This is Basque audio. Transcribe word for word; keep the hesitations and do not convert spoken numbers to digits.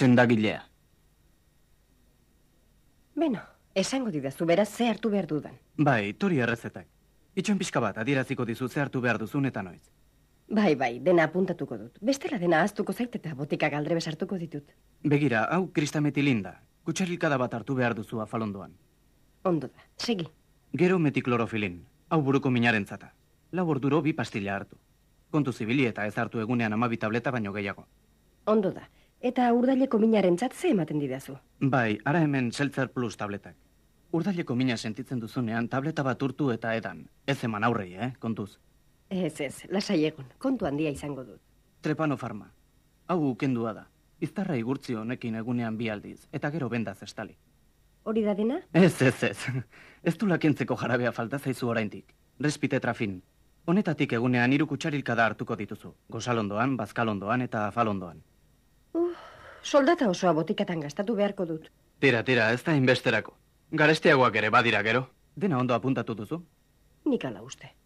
Sendagilea. Beno, esango didazu beraz ze hartu behar dudan. Bai, tori errezetak. Itxoin pixka bat, adieraziko dizu ze hartu behar duzun eta noiz. Bai, bai, dena apuntatuko dut. Bestela dena ahaztuko zait eta botikak aldre besartuko ditut. Begira, hau kristametilin da. Kutsarilkada bat hartu behar duzu afalondoan. Ondo da, segi. Gero metiklorofilin, hau buruko minaren zata. Lau orduro bi pastilla hartu. Kontu zibili eta ez hartu egunean amabi tableta baino gehiago. Ondo da. Eta urdaileko minaren zat ze ematen didazu? Bai, ara hemen Seltzer Plus tabletak. Urdaileko mina sentitzen duzunean tableta bat urtu eta edan. Ez eman aurrei, eh, kontuz. Ez ez, lasai egon, kontu handia izango dut. Trepano Farma. Hau ukendua da. Iztarra igurtzi honekin egunean bi aldiz, eta gero bendaz estali. Hori da dena? Ez, ez, ez. Ez du lakentzeko jarabea falta zaizu oraindik. Respitetrafin. Honetatik egunean hiru kutsarilkada hartuko dituzu. Gozalondoan, bazkalondoan eta afalondoan. Uh, soldata osoa botikatan gastatu beharko dut. Tira, tira, ez da inbesterako. Garestiagoak ere badira gero. Dena ondo apuntatu duzu? Nik ala uste.